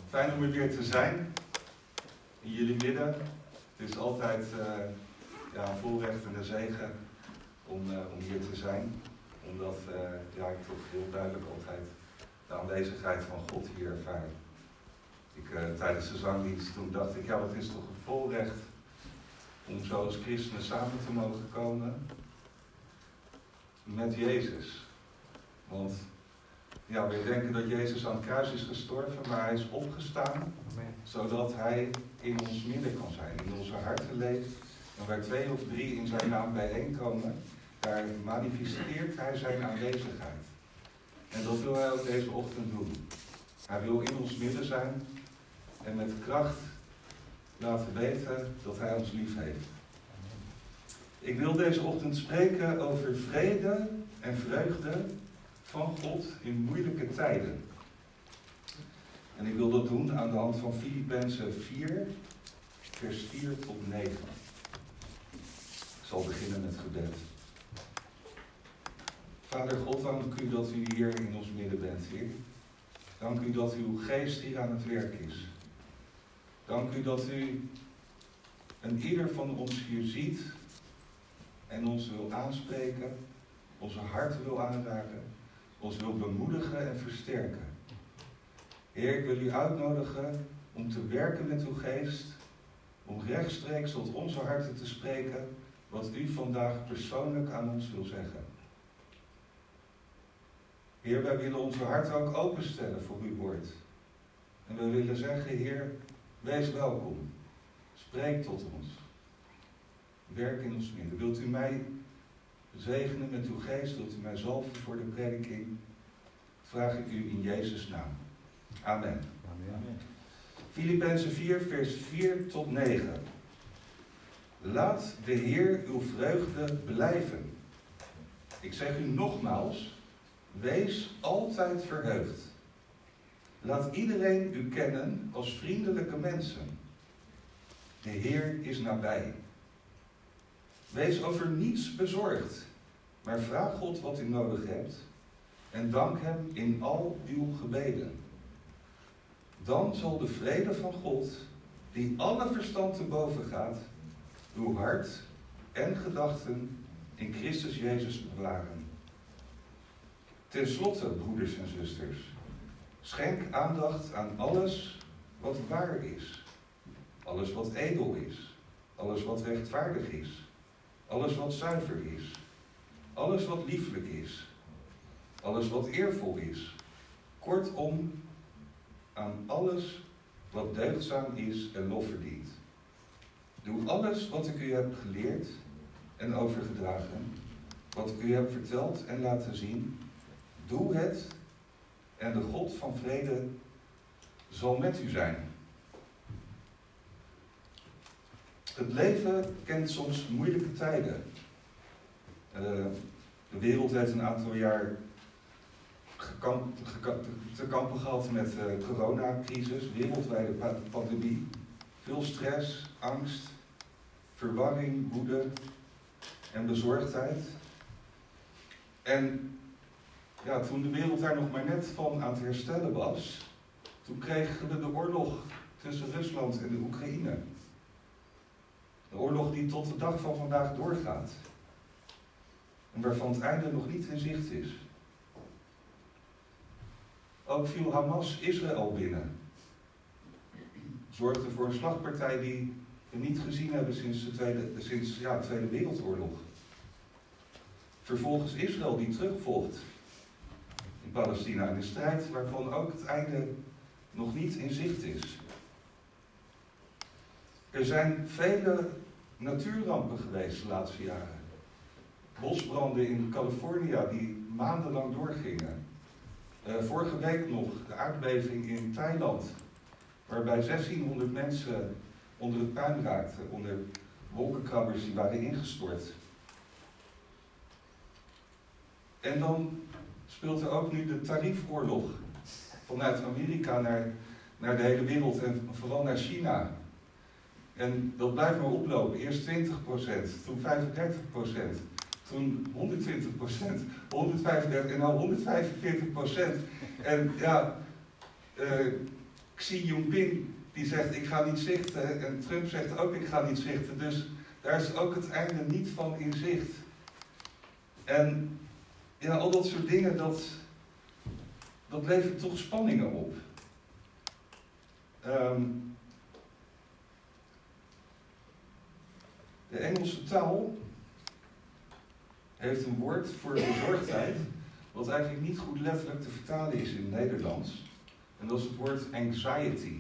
Fijn om er weer te zijn in jullie midden. Het is altijd een voorrecht en een zegen om hier te zijn. Omdat ik toch heel duidelijk altijd de aanwezigheid van God hier ervaar. Tijdens de zangdienst toen dacht ik, wat is toch een voorrecht om zo als christenen samen te mogen komen met Jezus. Want we denken dat Jezus aan het kruis is gestorven, maar hij is opgestaan, zodat hij in ons midden kan zijn, in onze harten leeft. En waar 2 of 3 in zijn naam bijeenkomen, daar manifesteert hij zijn aanwezigheid. En dat wil hij ook deze ochtend doen. Hij wil in ons midden zijn en met kracht laten weten dat hij ons lief heeft. Ik wil deze ochtend spreken over vrede en vreugde van God in moeilijke tijden. En ik wil dat doen aan de hand van Filippenzen 4, vers 4 tot 9. Ik zal beginnen met gebed. Vader God, dank u dat u hier in ons midden bent, Heer. Dank u dat uw geest hier aan het werk is. Dank u dat u een ieder van ons hier ziet en ons wil aanspreken, onze hart wil aanraken, ons wil bemoedigen en versterken. Heer, ik wil u uitnodigen om te werken met uw geest, om rechtstreeks tot onze harten te spreken wat u vandaag persoonlijk aan ons wil zeggen. Heer, wij willen onze harten ook openstellen voor uw woord. En we willen zeggen, Heer, wees welkom. Spreek tot ons. Werk in ons midden. Wilt u mij zegenen met uw geest? Wilt u mij zalven voor de prediking? Vraag ik u in Jezus' naam. Amen. Amen. Filippenzen 4, vers 4 tot 9. Laat de Heer uw vreugde blijven. Ik zeg u nogmaals, wees altijd verheugd. Laat iedereen u kennen als vriendelijke mensen. De Heer is nabij. Wees over niets bezorgd, maar vraag God wat u nodig hebt en dank hem in al uw gebeden. Dan zal de vrede van God, die alle verstand te boven gaat, uw hart en gedachten in Christus Jezus bewaren. Ten slotte, broeders en zusters, schenk aandacht aan alles wat waar is, alles wat edel is, alles wat rechtvaardig is, alles wat zuiver is, alles wat lieflijk is, alles wat eervol is, kortom, aan alles wat deugdzaam is en lof verdient. Doe alles wat ik u heb geleerd en overgedragen, wat ik u heb verteld en laten zien. Doe het en de God van vrede zal met u zijn. Het leven kent soms moeilijke tijden. De wereld heeft een aantal jaar te kampen gehad met de coronacrisis, wereldwijde pandemie. Veel stress, angst, verwarring, woede en bezorgdheid. En toen de wereld daar nog maar net van aan het herstellen was, toen kregen we de oorlog tussen Rusland en de Oekraïne. De oorlog die tot de dag van vandaag doorgaat. En waarvan het einde nog niet in zicht is. Ook viel Hamas Israël binnen. Zorgde voor een slagpartij die we niet gezien hebben sinds de Tweede Wereldoorlog. Vervolgens Israël die terugvolgt in Palestina in de strijd waarvan ook het einde nog niet in zicht is. Er zijn vele natuurrampen geweest de laatste jaren. Bosbranden in Californië die maandenlang doorgingen. Vorige week nog de aardbeving in Thailand, waarbij 1600 mensen onder het puin raakten, onder wolkenkrabbers die waren ingestort. En dan speelt er ook nu de tariefoorlog vanuit Amerika naar de hele wereld en vooral naar China. En dat blijft maar oplopen. Eerst 20%, toen 35%, toen 120%, 135% en nu 145%. En Xi Jinping die zegt ik ga niet zichten en Trump zegt ook ik ga niet zichten. Dus daar is ook het einde niet van in zicht. En ja, al dat soort dingen, dat levert toch spanningen op. De Engelse taal heeft een woord voor bezorgdheid, wat eigenlijk niet goed letterlijk te vertalen is in het Nederlands. En dat is het woord anxiety.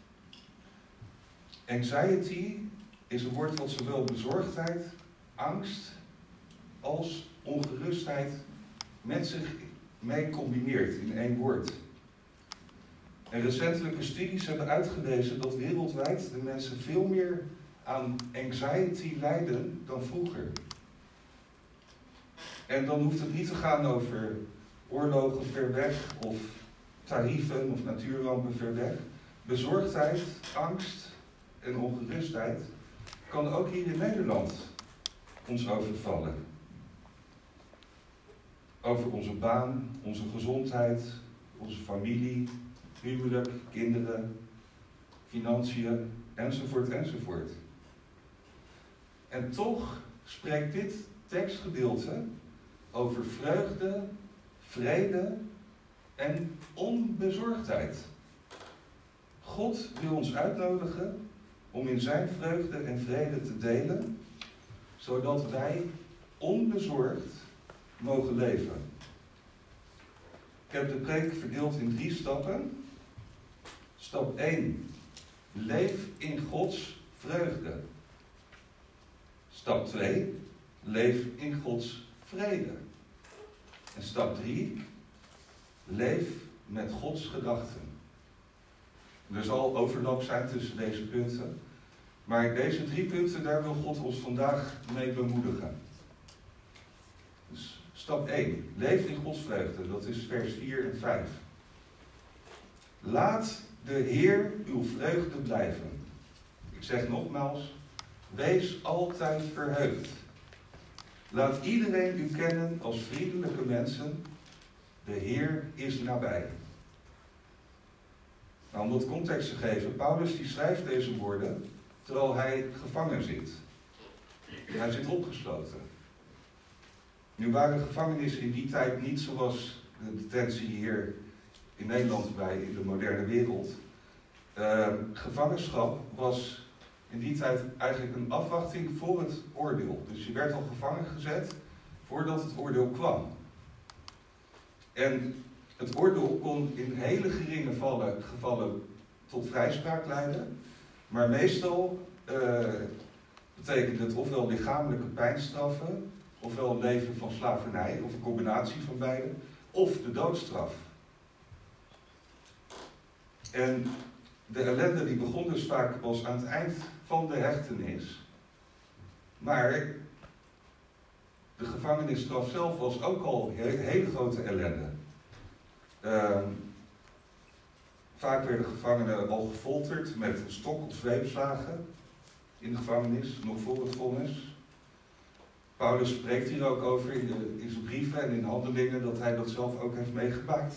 Anxiety is een woord wat zowel bezorgdheid, angst als ongerustheid met zich mee combineert in één woord. En recentelijke studies hebben uitgewezen dat wereldwijd de mensen veel meer aan anxiety lijden dan vroeger. En dan hoeft het niet te gaan over oorlogen ver weg of tarieven of natuurrampen ver weg. Bezorgdheid, angst en ongerustheid kan ook hier in Nederland ons overvallen. Over onze baan, onze gezondheid, onze familie, huwelijk, kinderen, financiën, enzovoort, enzovoort. En toch spreekt dit tekstgedeelte over vreugde, vrede en onbezorgdheid. God wil ons uitnodigen om in zijn vreugde en vrede te delen, zodat wij onbezorgd mogen leven. Ik heb de preek verdeeld in 3 stappen. Stap 1. Leef in Gods vreugde. Stap 2. Leef in Gods vrede. En stap 3. Leef met Gods gedachten. Er zal overlap zijn tussen deze punten. Maar deze 3 punten, daar wil God ons vandaag mee bemoedigen. Dus stap 1. Leef in Gods vreugde. Dat is vers 4 en 5. Laat de Heer uw vreugde blijven. Ik zeg nogmaals, wees altijd verheugd. Laat iedereen u kennen als vriendelijke mensen. De Heer is nabij. Nou, om dat context te geven, Paulus die schrijft deze woorden terwijl hij gevangen zit. Hij zit opgesloten. Nu waren gevangenissen in die tijd niet zoals de detentie hier in Nederland in de moderne wereld. Gevangenschap was in die tijd eigenlijk een afwachting voor het oordeel. Dus je werd al gevangen gezet voordat het oordeel kwam. En het oordeel kon in hele geringe gevallen tot vrijspraak leiden. Maar meestal betekende het ofwel lichamelijke pijnstraffen, ofwel een leven van slavernij, of een combinatie van beide, of de doodstraf. En de ellende die begon dus vaak pas aan het eind van de hechtenis. Maar de gevangenisstraf zelf was ook al hele grote ellende. Vaak werden gevangenen al gefolterd met een stok of zweepslagen in de gevangenis, nog voor het vonnis. Paulus spreekt hier ook over in zijn brieven en in handelingen dat hij dat zelf ook heeft meegemaakt.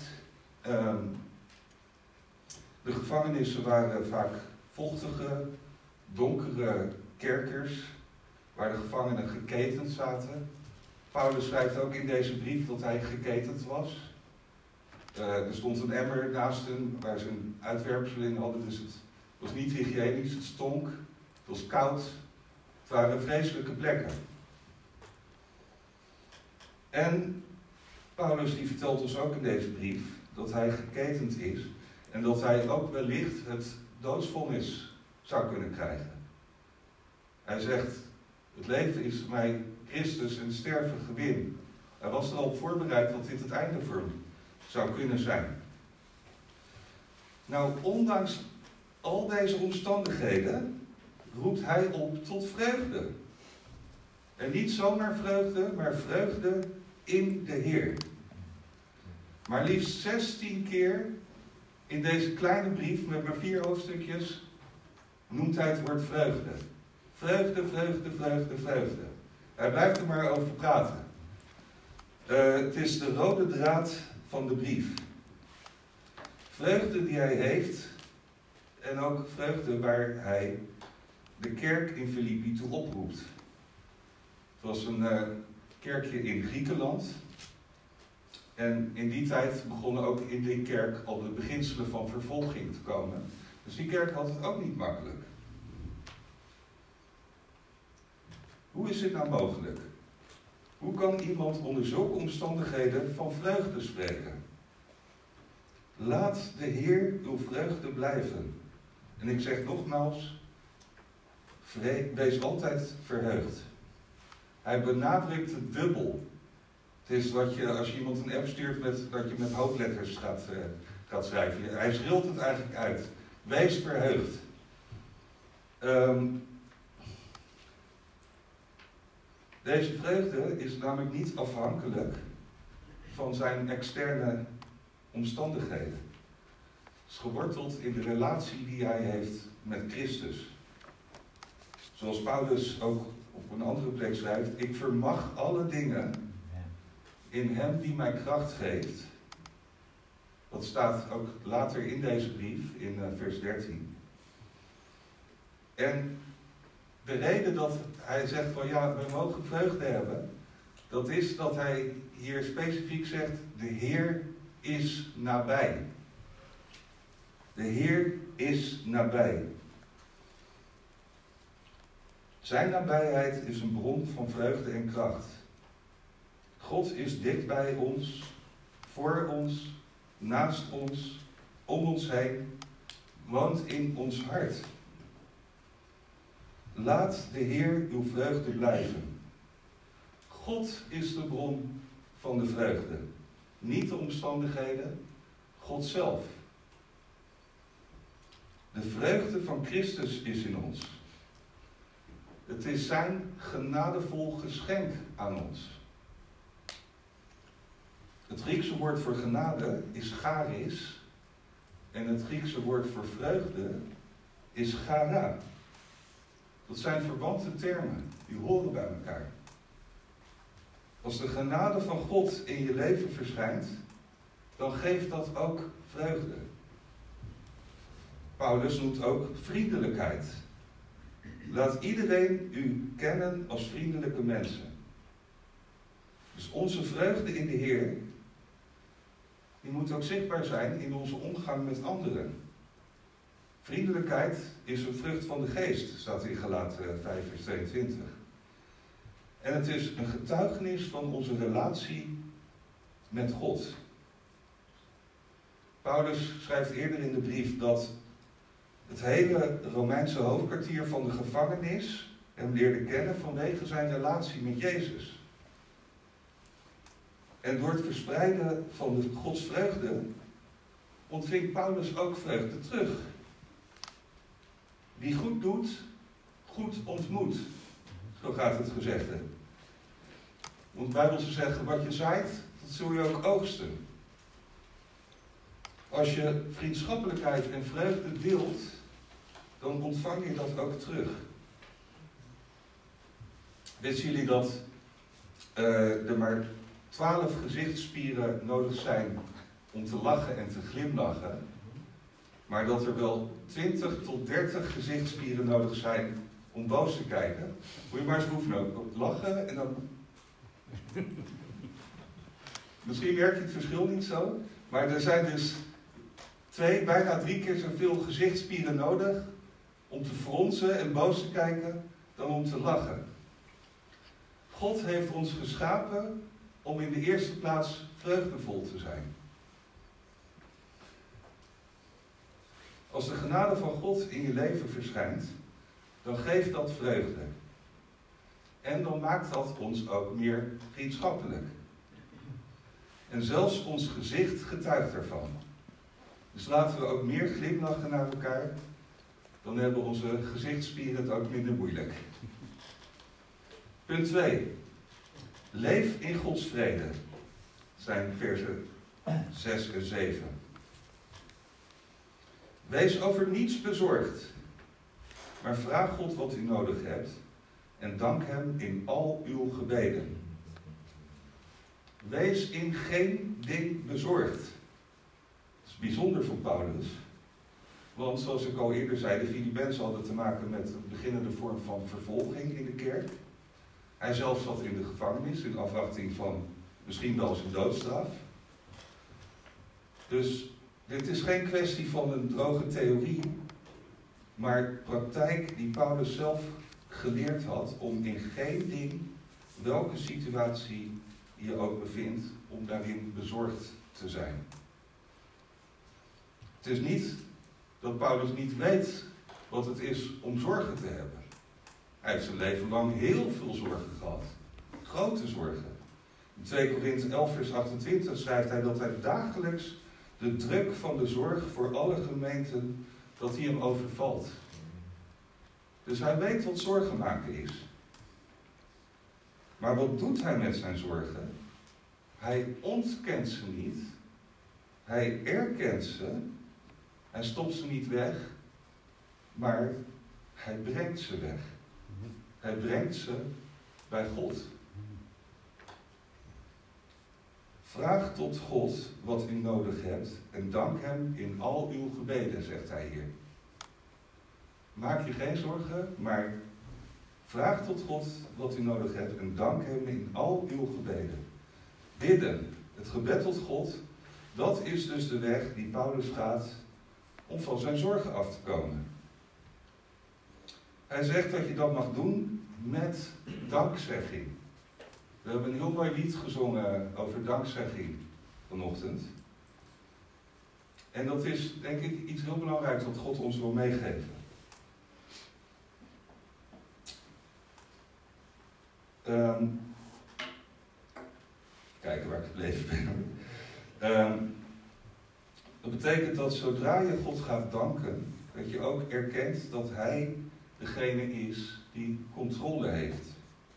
De gevangenissen waren vaak vochtige, donkere kerkers, waar de gevangenen geketend zaten. Paulus schrijft ook in deze brief dat hij geketend was. Er stond een emmer naast hem waar ze een uitwerpsel in hadden, dus het was niet hygiënisch, het stonk, het was koud. Het waren vreselijke plekken. En Paulus die vertelt ons ook in deze brief dat hij geketend is en dat hij ook wellicht het doodsvonnis zou kunnen krijgen. Hij zegt, het leven is mij Christus en sterven gewin. Hij was er al op voorbereid dat dit het einde voor hem zou kunnen zijn. Nou, ondanks al deze omstandigheden roept hij op tot vreugde. En niet zomaar vreugde, maar vreugde in de Heer. Maar liefst 16 keer in deze kleine brief met maar 4 hoofdstukjes noemt hij het woord vreugde. Vreugde, vreugde, vreugde, vreugde. Hij blijft er maar over praten. Het is de rode draad van de brief. Vreugde die hij heeft en ook vreugde waar hij de kerk in Filippi toe oproept. Het was een kerkje in Griekenland. En in die tijd begonnen ook in die kerk al de beginselen van vervolging te komen. Dus die kerk had het ook niet makkelijk. Hoe is dit nou mogelijk? Hoe kan iemand onder zulke omstandigheden van vreugde spreken? Laat de Heer uw vreugde blijven. En ik zeg nogmaals, wees altijd verheugd. Hij benadrukt het dubbel. Het is wat je, als je iemand een app stuurt, dat je met hoofdletters gaat schrijven. Hij schreeuwt het eigenlijk uit. Wees verheugd. Deze vreugde is namelijk niet afhankelijk van zijn externe omstandigheden. Het is geworteld in de relatie die hij heeft met Christus. Zoals Paulus ook op een andere plek schrijft: ik vermag alle dingen in hem die mij kracht geeft. Dat staat ook later in deze brief, in vers 13. En de reden dat hij zegt van ja, we mogen vreugde hebben, dat is dat hij hier specifiek zegt: de Heer is nabij. De Heer is nabij. Zijn nabijheid is een bron van vreugde en kracht. God is dicht bij ons, voor ons, naast ons, om ons heen, woont in ons hart. Laat de Heer uw vreugde blijven. God is de bron van de vreugde. Niet de omstandigheden, God zelf. De vreugde van Christus is in ons. Het is zijn genadevol geschenk aan ons. Het Griekse woord voor genade is charis. En het Griekse woord voor vreugde is chara. Dat zijn verwante termen, die horen bij elkaar. Als de genade van God in je leven verschijnt, dan geeft dat ook vreugde. Paulus noemt ook vriendelijkheid. Laat iedereen u kennen als vriendelijke mensen. Dus onze vreugde in de Heer, die moet ook zichtbaar zijn in onze omgang met anderen. Vriendelijkheid is een vrucht van de geest, staat in Galaten 5 vers 22. En het is een getuigenis van onze relatie met God. Paulus schrijft eerder in de brief dat het hele Romeinse hoofdkwartier van de gevangenis hem leerde kennen vanwege zijn relatie met Jezus. En door het verspreiden van de Gods vreugde ontving Paulus ook vreugde terug. Wie goed doet, goed ontmoet. Zo gaat het gezegde. Want de Bijbel zegt, wat je zaait, dat zul je ook oogsten. Als je vriendschappelijkheid en vreugde deelt, dan ontvang je dat ook terug. Wisten jullie dat er maar 12 gezichtsspieren nodig zijn om te lachen en te glimlachen, maar dat er wel 20 tot 30 gezichtsspieren nodig zijn om boos te kijken? Moet je maar eens oefenen ook. Lachen en dan... Misschien merk je het verschil niet zo, maar er zijn dus 2, bijna 3 keer zoveel gezichtsspieren nodig om te fronsen en boos te kijken dan om te lachen. God heeft ons geschapen om in de eerste plaats vreugdevol te zijn. Als de genade van God in je leven verschijnt, dan geeft dat vreugde. En dan maakt dat ons ook meer vriendschappelijk. En zelfs ons gezicht getuigt ervan. Dus laten we ook meer glimlachen naar elkaar. Dan hebben onze gezichtsspieren het ook minder moeilijk. Punt 2. Leef in Gods vrede. Dat zijn versen 6 en 7. Wees over niets bezorgd, maar vraag God wat u nodig hebt en dank hem in al uw gebeden. Wees in geen ding bezorgd. Dat is bijzonder voor Paulus. Want zoals ik al eerder zei, de Filippenzen hadden te maken met een beginnende vorm van vervolging in de kerk. Hij zelf zat in de gevangenis in afwachting van misschien wel zijn doodstraf. Dus dit is geen kwestie van een droge theorie, maar praktijk die Paulus zelf geleerd had om in geen ding, welke situatie je ook bevindt, om daarin bezorgd te zijn. Het is niet dat Paulus niet weet wat het is om zorgen te hebben. Hij heeft zijn leven lang heel veel zorgen gehad. Grote zorgen. In 2 Korinthe 11 vers 28 schrijft hij dat hij dagelijks de druk van de zorg voor alle gemeenten, dat die hem overvalt. Dus hij weet wat zorgen maken is. Maar wat doet hij met zijn zorgen? Hij ontkent ze niet. Hij erkent ze. Hij stopt ze niet weg. Maar hij brengt ze weg. Hij brengt ze bij God. Vraag tot God wat u nodig hebt en dank hem in al uw gebeden, zegt hij hier. Maak je geen zorgen, maar vraag tot God wat u nodig hebt en dank hem in al uw gebeden. Bidden, het gebed tot God, dat is dus de weg die Paulus gaat om van zijn zorgen af te komen. Hij zegt dat je dat mag doen met dankzegging. We hebben een heel mooi lied gezongen over dankzegging vanochtend. En dat is denk ik iets heel belangrijks wat God ons wil meegeven. Kijken waar ik gebleven ben. Dat betekent dat zodra je God gaat danken, dat je ook erkent dat Hij degene is die controle heeft.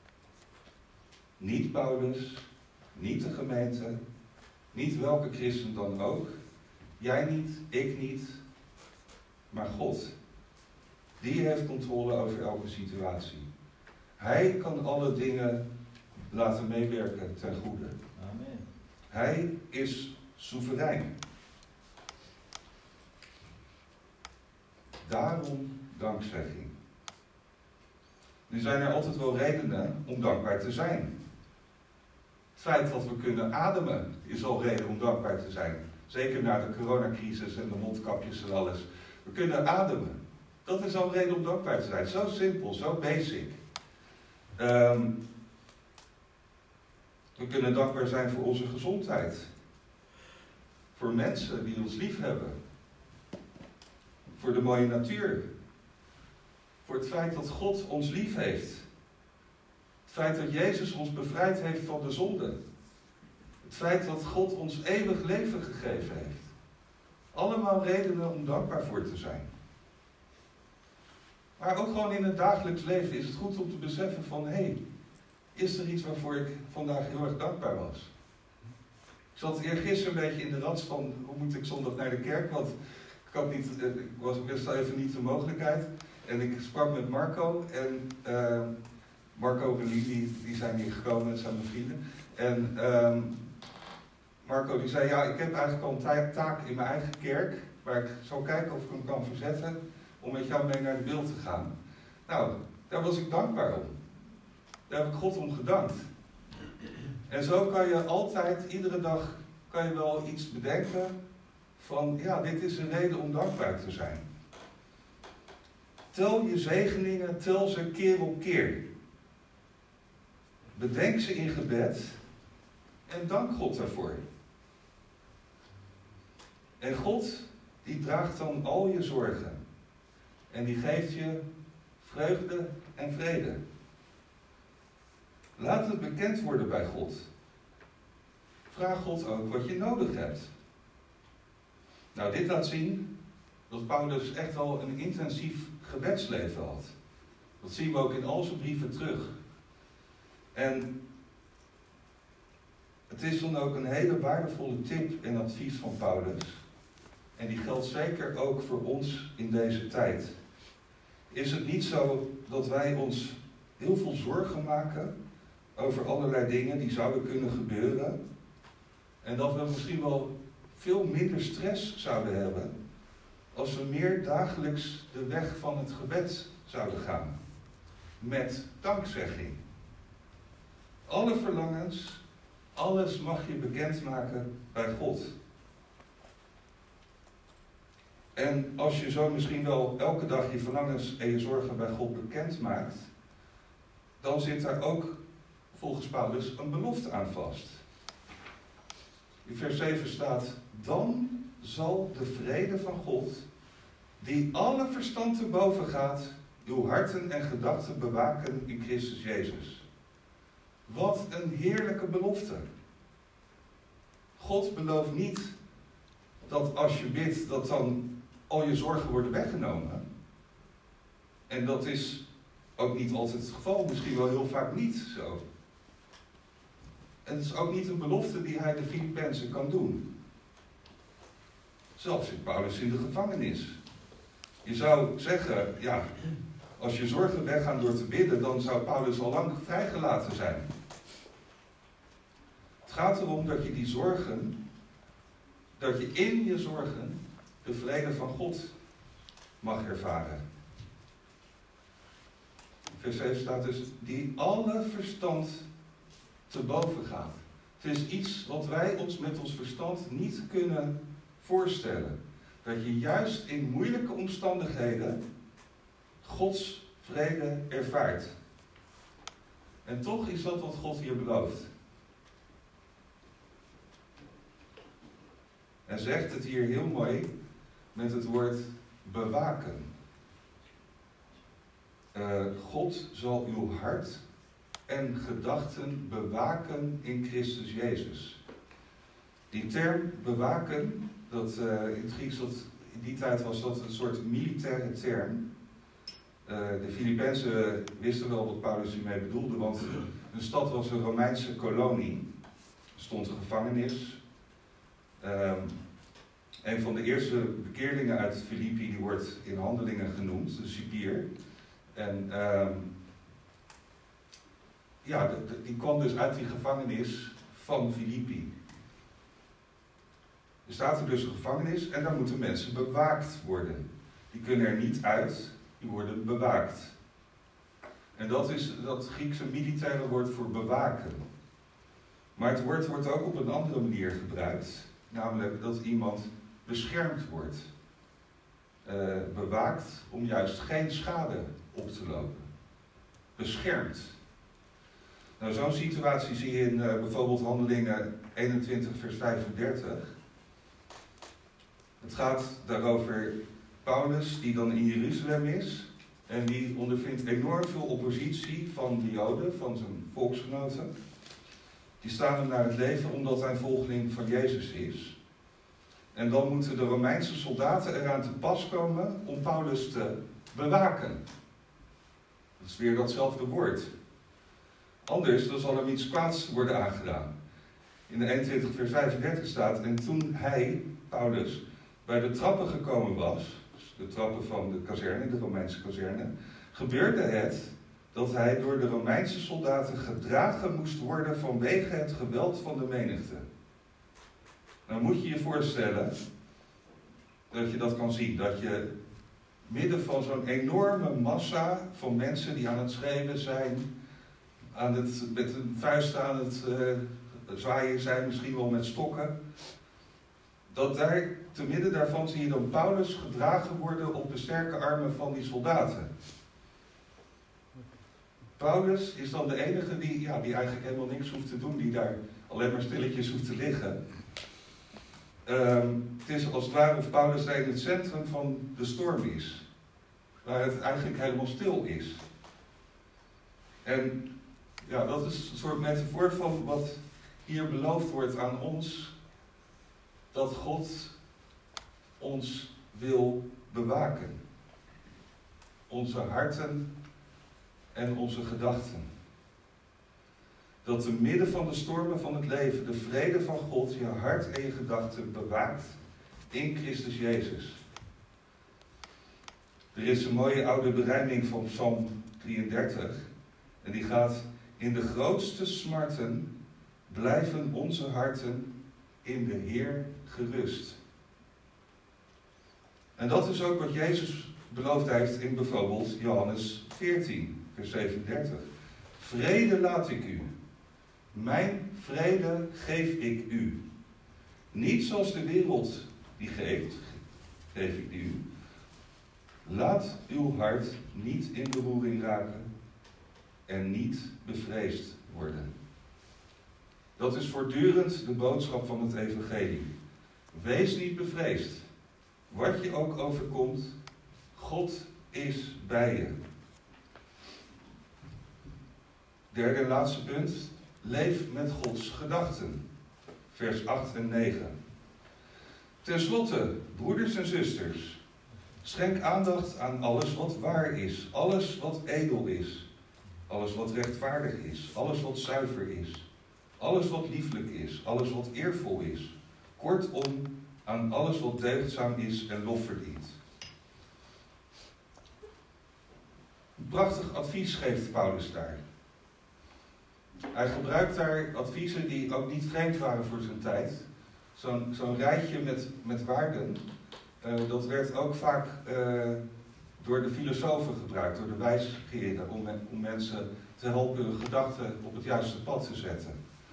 Niet Paulus, niet de gemeente, niet welke christen dan ook. Jij niet, ik niet, maar God. Die heeft controle over elke situatie. Hij kan alle dingen laten meewerken ten goede. Amen. Hij is soeverein. Daarom dankzegging. Nu zijn er altijd wel redenen om dankbaar te zijn. Het feit dat we kunnen ademen is al reden om dankbaar te zijn. Zeker na de coronacrisis en de mondkapjes en alles. We kunnen ademen. Dat is al reden om dankbaar te zijn. Zo simpel, zo basic. We kunnen dankbaar zijn voor onze gezondheid. Voor mensen die ons lief hebben. Voor de mooie natuur. Voor het feit dat God ons lief heeft. Het feit dat Jezus ons bevrijd heeft van de zonde. Het feit dat God ons eeuwig leven gegeven heeft. Allemaal redenen om dankbaar voor te zijn. Maar ook gewoon in het dagelijks leven is het goed om te beseffen van... hé, is er iets waarvoor ik vandaag heel erg dankbaar was? Ik zat eergisteren een beetje in de rats van... hoe moet ik zondag naar de kerk? Want ik wist even niet de mogelijkheid. En ik sprak met Marco. En Marco en Lili, die zijn hier gekomen. Dat zijn mijn vrienden. En Marco die zei... ja, ik heb eigenlijk al een taak in mijn eigen kerk... waar ik zal kijken of ik hem kan verzetten... om met jou mee naar de beeld te gaan. Nou, daar was ik dankbaar om. Daar heb ik God om gedankt. En zo kan je altijd, iedere dag, kan je wel iets bedenken van, ja, dit is een reden om dankbaar te zijn. Tel je zegeningen, tel ze keer op keer. Bedenk ze in gebed en dank God daarvoor. En God, die draagt dan al je zorgen. En die geeft je vreugde en vrede. Laat het bekend worden bij God. Vraag God ook wat je nodig hebt. Nou, dit laat zien dat Paulus echt wel een intensief gebedsleven had. Dat zien we ook in al zijn brieven terug. En het is dan ook een hele waardevolle tip en advies van Paulus. En die geldt zeker ook voor ons in deze tijd. Is het niet zo dat wij ons heel veel zorgen maken over allerlei dingen die zouden kunnen gebeuren? En dat we misschien wel veel minder stress zouden hebben als we meer dagelijks de weg van het gebed zouden gaan. Met dankzegging. Alle verlangens, alles mag je bekendmaken bij God. En als je zo misschien wel elke dag je verlangens en je zorgen bij God bekend maakt, dan zit daar ook volgens Paulus een belofte aan vast. In vers 7 staat: dan zal de vrede van God, die alle verstand te boven gaat, uw harten en gedachten bewaken in Christus Jezus. Wat een heerlijke belofte. God belooft niet dat als je bidt, dat dan al je zorgen worden weggenomen. En dat is ook niet altijd het geval, misschien wel heel vaak niet zo. En het is ook niet een belofte die hij de Filippenzen kan doen. Zelfs zit Paulus in de gevangenis. Je zou zeggen, ja, als je zorgen weggaan door te bidden, dan zou Paulus al lang vrijgelaten zijn. Het gaat erom dat je die zorgen, dat je in je zorgen de vrede van God mag ervaren. Vers 7 staat dus, die alle verstand te boven gaat. Het is iets wat wij ons met ons verstand niet kunnen voorstellen. Dat je juist in moeilijke omstandigheden Gods vrede ervaart. En toch is dat wat God hier belooft. Hij zegt het hier heel mooi met het woord bewaken. God zal uw hart en gedachten bewaken in Christus Jezus. Die term bewaken, dat, in het Grieks, in die tijd was dat een soort militaire term. De Filippenzen wisten wel wat Paulus hiermee bedoelde, want de stad was een Romeinse kolonie. Er stond een gevangenis. Een van de eerste bekeerlingen uit Filippi, die wordt in Handelingen genoemd, de cipier. En die kwam dus uit die gevangenis van Filippi. Er staat er dus een gevangenis en daar moeten mensen bewaakt worden. Die kunnen er niet uit, die worden bewaakt. En dat is dat Griekse militaire woord voor bewaken. Maar het woord wordt ook op een andere manier gebruikt. Namelijk dat iemand beschermd wordt. Bewaakt om juist geen schade op te lopen. Beschermd. Nou, zo'n situatie zie je in bijvoorbeeld Handelingen 21 vers 35. Het gaat daarover Paulus, die dan in Jeruzalem is. En die ondervindt enorm veel oppositie van de Joden, van zijn volksgenoten. Die staan hem naar het leven omdat hij een volgeling van Jezus is. En dan moeten de Romeinse soldaten eraan te pas komen om Paulus te bewaken. Dat is weer datzelfde woord. Anders dan zal hem iets kwaads worden aangedaan. In de 21 vers 35 staat: en toen hij, Paulus, bij de trappen gekomen was, dus de trappen van de kazerne, de Romeinse kazerne, gebeurde het dat hij door de Romeinse soldaten gedragen moest worden vanwege het geweld van de menigte. Nou moet je je voorstellen dat je dat kan zien. Dat je midden van zo'n enorme massa van mensen die aan het schreeuwen zijn, met hun vuisten aan het zwaaien zijn, misschien wel met stokken. Dat daar, te midden daarvan zie je dan Paulus gedragen worden op de sterke armen van die soldaten. Paulus is dan de enige die eigenlijk helemaal niks hoeft te doen, die daar alleen maar stilletjes hoeft te liggen. Het is als het ware of Paulus daar in het centrum van de storm is. Waar het eigenlijk helemaal stil is. En ja, dat is een soort metafoor van wat hier beloofd wordt aan ons. Dat God ons wil bewaken. Onze harten en onze gedachten. Dat te midden van de stormen van het leven de vrede van God je hart en je gedachten bewaakt in Christus Jezus. Er is een mooie oude berijming van Psalm 33 en die gaat: in de grootste smarten blijven onze harten in de Heer gerust. En dat is ook wat Jezus beloofd heeft in bijvoorbeeld Johannes 14, vers 37. Vrede laat ik u. Mijn vrede geef ik u. Niet zoals de wereld die geeft, geef ik die u. Laat uw hart niet in beroering raken en niet bevreesd worden. Dat is voortdurend de boodschap van het evangelie. Wees niet bevreesd. Wat je ook overkomt, God is bij je. Derde en laatste punt. Leef met Gods gedachten. Vers 8 en 9. Ten slotte, broeders en zusters, schenk aandacht aan alles wat waar is, alles wat edel is, alles wat rechtvaardig is, alles wat zuiver is, alles wat lieflijk is, alles wat eervol is. Kortom, aan alles wat deugdzaam is en lof verdient. Een prachtig advies geeft Paulus daar. Hij gebruikt daar adviezen die ook niet vreemd waren voor zijn tijd. Zo'n rijtje met waarden, dat werd ook vaak door de filosofen gebruikt, door de wijsgeren, om mensen te helpen hun gedachten op het juiste pad te zetten.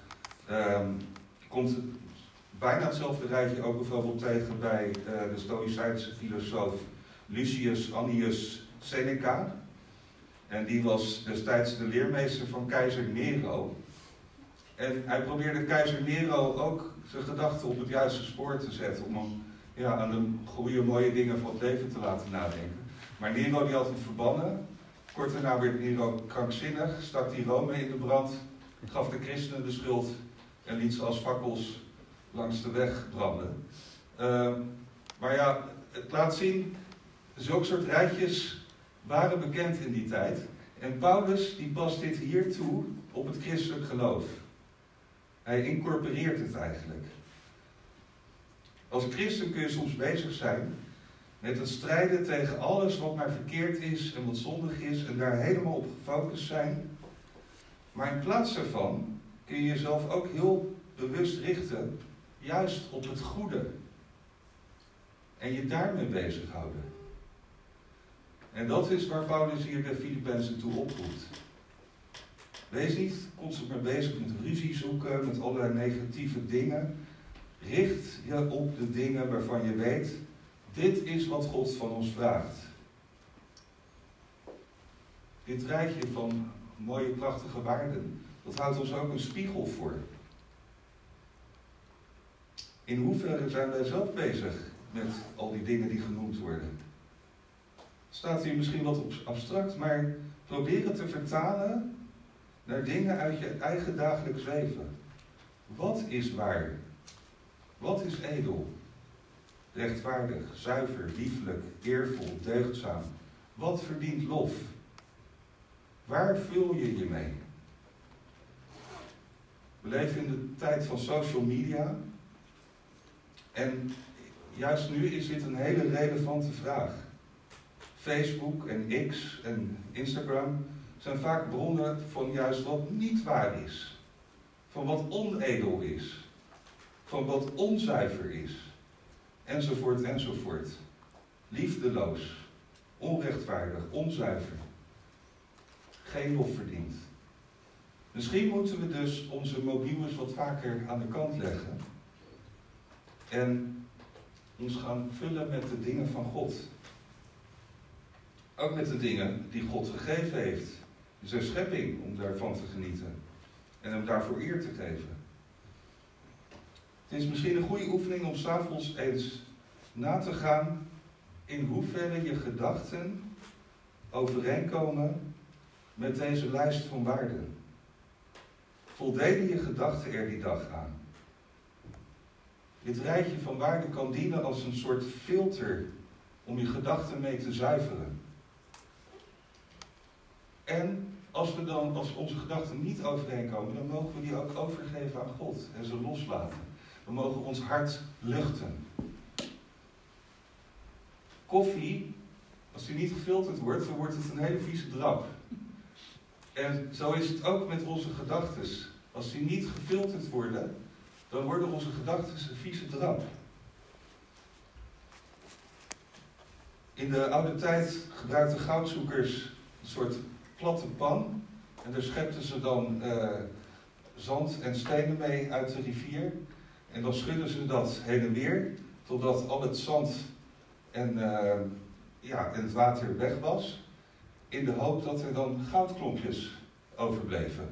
Komt bijna hetzelfde rijtje ook bijvoorbeeld tegen bij de Stoïcijnse filosoof Lucius Annius Seneca. En die was destijds de leermeester van keizer Nero. En hij probeerde keizer Nero ook zijn gedachten op het juiste spoor te zetten. Om hem aan de goede, mooie dingen van het leven te laten nadenken. Maar Nero die had hem verbannen. Kort daarna werd Nero krankzinnig, stak die Rome in de brand, gaf de christenen de schuld en liet ze als fakkels langs de weg branden. Maar ja, het laat zien, zulke soort rijtjes waren bekend in die tijd. En Paulus die past dit hier toe op het christelijk geloof. Hij incorporeert het eigenlijk. Als christen kun je soms bezig zijn met het strijden tegen alles wat maar verkeerd is en wat zondig is en daar helemaal op gefocust zijn. Maar in plaats daarvan kun je jezelf ook heel bewust richten juist op het goede. En je daarmee bezighouden. En dat is waar Paulus hier de Filippenzen toe oproept. Wees niet constant maar bezig met ruzie zoeken, met allerlei negatieve dingen. Richt je op de dingen waarvan je weet, dit is wat God van ons vraagt. Dit rijtje van mooie, prachtige waarden, dat houdt ons ook een spiegel voor. In hoeverre zijn wij zelf bezig met al die dingen die genoemd worden? Staat hier misschien wat abstract, maar probeer het te vertalen naar dingen uit je eigen dagelijks leven. Wat is waar? Wat is edel? Rechtvaardig, zuiver, lieflijk, eervol, deugdzaam. Wat verdient lof? Waar vul je je mee? We leven in de tijd van social media. En juist nu is dit een hele relevante vraag. Facebook en X en Instagram zijn vaak bronnen van juist wat niet waar is. Van wat onedel is. Van wat onzuiver is. Enzovoort, enzovoort. Liefdeloos. Onrechtvaardig, onzuiver. Geen lof verdient. Misschien moeten we dus onze mobiel eens wat vaker aan de kant leggen. En ons gaan vullen met de dingen van God. Ook met de dingen die God gegeven heeft. Zijn schepping, om daarvan te genieten. En hem daarvoor eer te geven. Het is misschien een goede oefening om 's avonds eens na te gaan in hoeverre je gedachten overeenkomen met deze lijst van waarden. Voldeden je gedachten er die dag aan? Dit rijtje van waarden kan dienen als een soort filter om je gedachten mee te zuiveren. En als onze gedachten niet overeenkomen, dan mogen we die ook overgeven aan God en ze loslaten. We mogen ons hart luchten. Koffie, als die niet gefilterd wordt, dan wordt het een hele vieze drap. En zo is het ook met onze gedachten. Als die niet gefilterd worden, dan worden onze gedachten een vieze drap. In de oude tijd gebruikten goudzoekers een soort platte pan. En daar schepten ze dan zand en stenen mee uit de rivier. En dan schudden ze dat heen en weer, totdat al het zand en het water weg was. In de hoop dat er dan goudklompjes overbleven.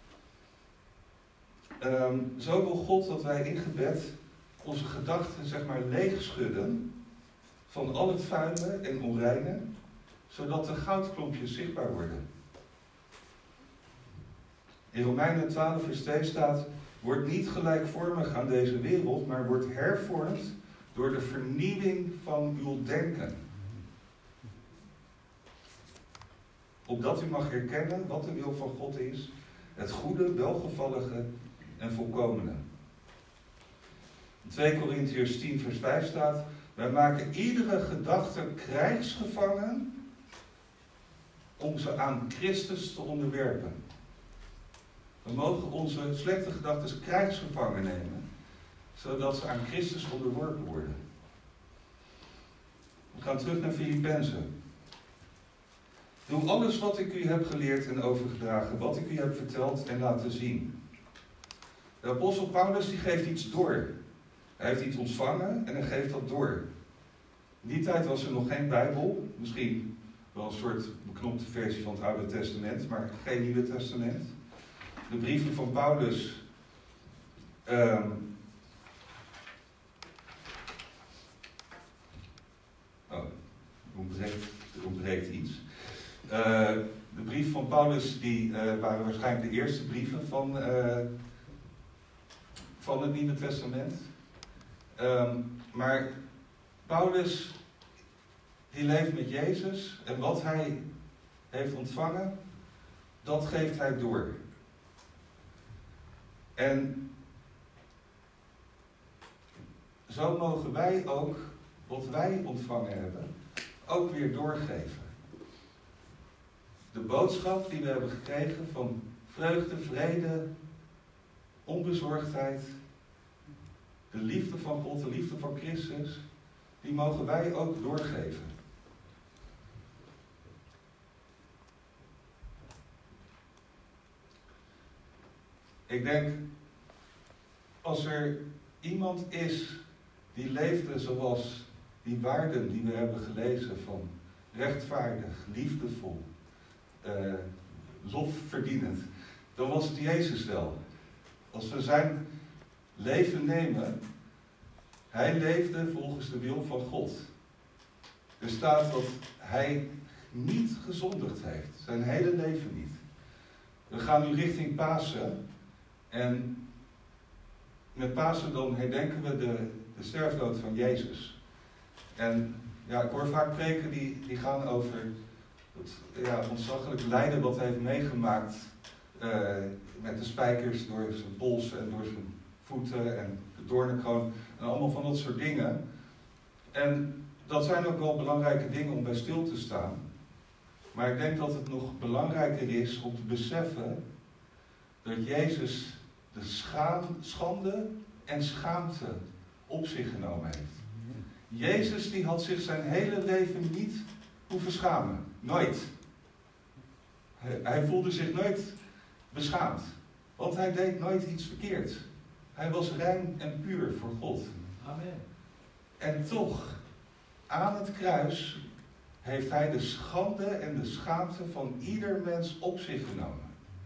Zo wil God dat wij in gebed onze gedachten leeg schudden van al het vuile en onreine, zodat de goudklompjes zichtbaar worden. In Romeinen 12 vers 2 staat: word niet gelijkvormig aan deze wereld, maar word hervormd door de vernieuwing van uw denken. Opdat u mag herkennen wat de wil van God is, het goede, welgevallige en volkomene. In 2 Korintiërs 10 vers 5 staat: wij maken iedere gedachte krijgsgevangen om ze aan Christus te onderwerpen. We mogen onze slechte gedachten krijgsgevangen nemen, zodat ze aan Christus onderworpen worden. We gaan terug naar Filippenzen. Doe alles wat ik u heb geleerd en overgedragen, wat ik u heb verteld en laten zien. De apostel Paulus die geeft iets door. Hij heeft iets ontvangen en hij geeft dat door. In die tijd was er nog geen Bijbel, misschien wel een soort beknopte versie van het Oude Testament, maar geen Nieuwe Testament. De brieven van Paulus er ontbreekt iets. De brieven van Paulus die waren waarschijnlijk de eerste brieven van het Nieuwe Testament. Maar Paulus die leeft met Jezus en wat hij heeft ontvangen, dat geeft hij door. En zo mogen wij ook wat wij ontvangen hebben, ook weer doorgeven. De boodschap die we hebben gekregen van vreugde, vrede, onbezorgdheid, de liefde van God, de liefde van Christus, die mogen wij ook doorgeven. Ik denk, als er iemand is die leefde zoals die waarden die we hebben gelezen van rechtvaardig, liefdevol, lofverdienend, dan was het Jezus wel. Als we zijn leven nemen, hij leefde volgens de wil van God. Er staat dat hij niet gezondigd heeft, zijn hele leven niet. We gaan nu richting Pasen en met Pasen dan herdenken we de sterfdood van Jezus. En ja, ik hoor vaak preken die gaan over het ontzaglijk lijden wat hij heeft meegemaakt met de spijkers door zijn pols en door zijn voeten en de doornenkroon en allemaal van dat soort dingen. En dat zijn ook wel belangrijke dingen om bij stil te staan. Maar ik denk dat het nog belangrijker is om te beseffen dat Jezus de schande en schaamte op zich genomen heeft. Jezus die had zich zijn hele leven niet hoeven schamen. Nooit. Hij voelde zich nooit beschaamd. Want hij deed nooit iets verkeerds. Hij was rein en puur voor God. Amen. En toch, aan het kruis heeft hij de schande en de schaamte van ieder mens op zich genomen.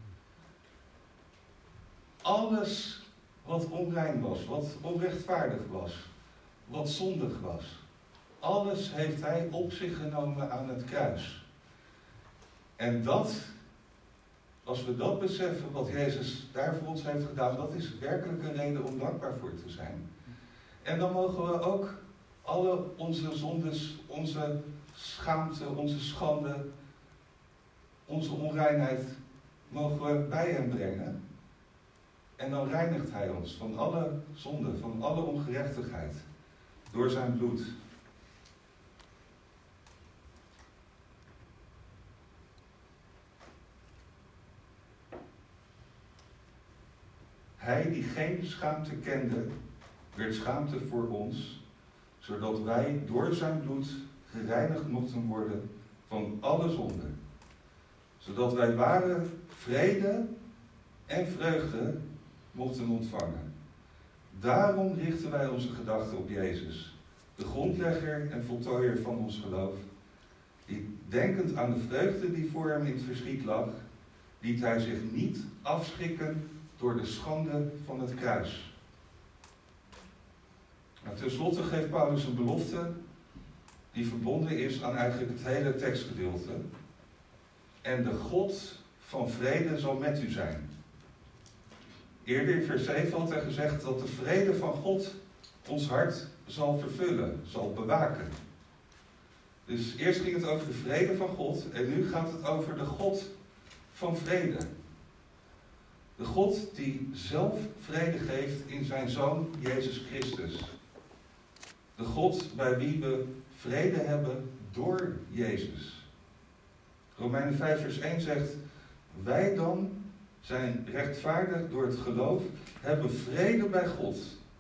Alles wat onrein was, wat onrechtvaardig was, wat zondig was. Alles heeft hij op zich genomen aan het kruis. En dat, als we dat beseffen, wat Jezus daar voor ons heeft gedaan, dat is werkelijk een reden om dankbaar voor te zijn. En dan mogen we ook alle onze zondes, onze schaamte, onze schande, onze onreinheid, mogen we bij hem brengen. En dan reinigt hij ons van alle zonde, van alle ongerechtigheid, door zijn bloed. Hij die geen schaamte kende, werd schaamte voor ons, zodat wij door zijn bloed gereinigd mochten worden van alle zonde, zodat wij ware vrede en vreugde mochten ontvangen. Daarom richten wij onze gedachten op Jezus, de grondlegger en voltooier van ons geloof, die denkend aan de vreugde die voor hem in het verschiet lag, liet hij zich niet afschrikken door de schande van het kruis. Nou, ten slotte geeft Paulus een belofte die verbonden is aan eigenlijk het hele tekstgedeelte. En de God van vrede zal met u zijn. Eerder in vers 7 had hij gezegd dat de vrede van God ons hart zal vervullen, zal bewaken. Dus eerst ging het over de vrede van God en nu gaat het over de God van vrede. De God die zelf vrede geeft in zijn Zoon Jezus Christus. De God bij wie we vrede hebben door Jezus. Romeinen 5 vers 1 zegt, wij dan zijn rechtvaardig door het geloof, hebben vrede bij God.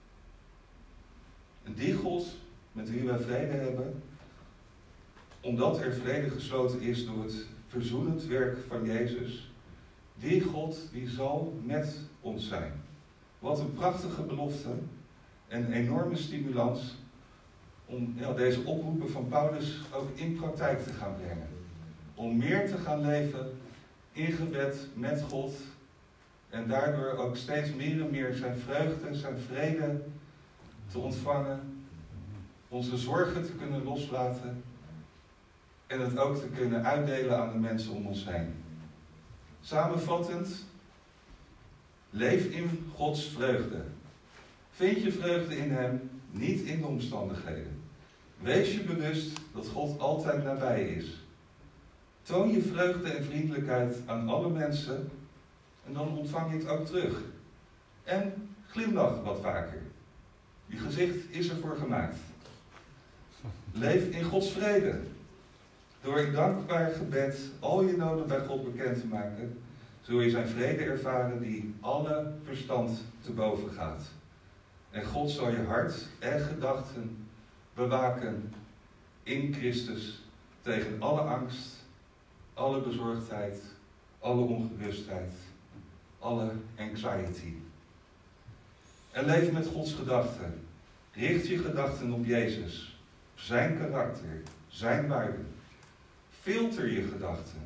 En die God met wie wij vrede hebben, omdat er vrede gesloten is door het verzoenend werk van Jezus, die God die zal met ons zijn. Wat een prachtige belofte en een enorme stimulans om deze oproepen van Paulus ook in praktijk te gaan brengen. Om meer te gaan leven in gebed met God en daardoor ook steeds meer en meer zijn vreugde, zijn vrede te ontvangen, onze zorgen te kunnen loslaten en het ook te kunnen uitdelen aan de mensen om ons heen. Samenvattend, leef in Gods vreugde. Vind je vreugde in Hem, niet in de omstandigheden. Wees je bewust dat God altijd nabij is. Toon je vreugde en vriendelijkheid aan alle mensen en dan ontvang je het ook terug. En glimlach wat vaker. Je gezicht is ervoor gemaakt. Leef in Gods vrede. Door in dankbaar gebed al je noden bij God bekend te maken, zul je zijn vrede ervaren die alle verstand te boven gaat. En God zal je hart en gedachten bewaken in Christus tegen alle angst, alle bezorgdheid, alle ongerustheid, alle anxiety. En leef met Gods gedachten. Richt je gedachten op Jezus, op zijn karakter, zijn waarden. Filter je gedachten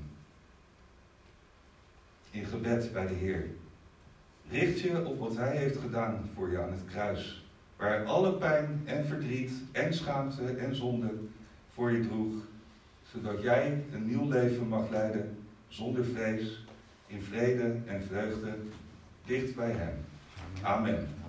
in gebed bij de Heer. Richt je op wat Hij heeft gedaan voor je aan het kruis, waar Hij alle pijn en verdriet en schaamte en zonde voor je droeg, zodat jij een nieuw leven mag leiden zonder vrees, in vrede en vreugde, dicht bij Hem. Amen.